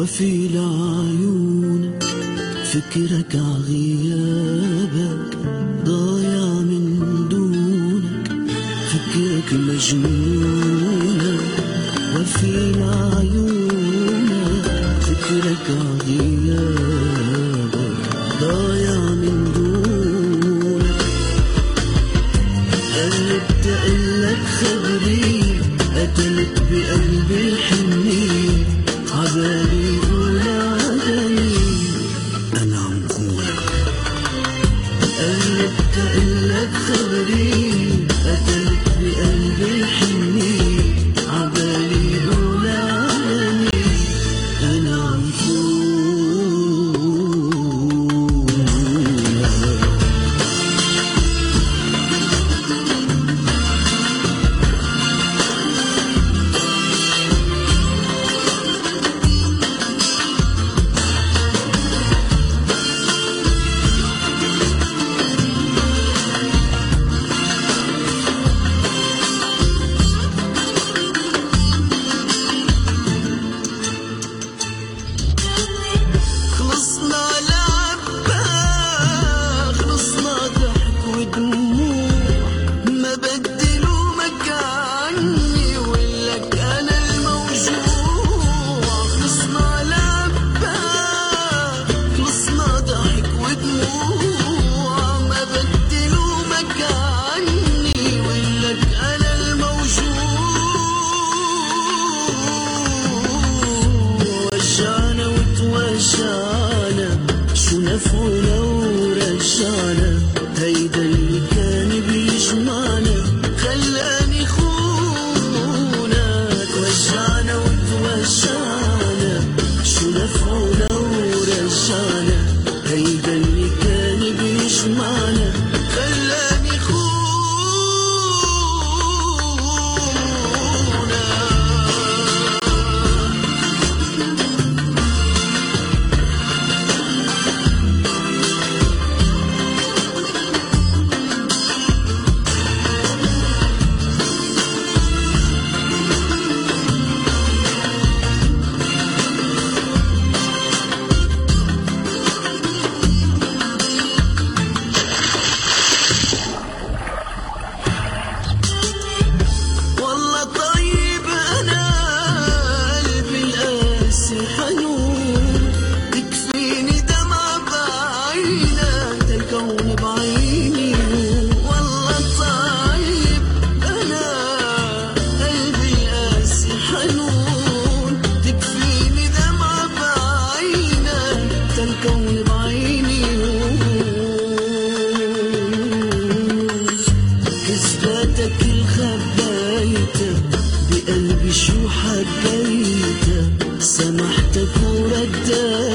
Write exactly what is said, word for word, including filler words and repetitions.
وفي لعيونك فكرك عغيابك ضايع من دونك، فكرك مجنونك وفي لعيونك فكرك عغيابك ضايع من دونك. قلبت قلك خبري قتلت بقلبي الحنين، عبالي يقول عدني أنا عم خونك. قلبت قلك خبري قتلت بقلبي الحنين، عبالي يقول عدني أنا عم شنفونا ورجعنا، هيدا اللي كان بيجمعنا خلاني خونك. وجعنا وتوجعنا شنفونا ورجعنا، هيدا اللي كان بيجمعنا خلاني خونك. الكون بعيني كذباتك الخبايته بقلبي شو حبيته، سمحتك ورديت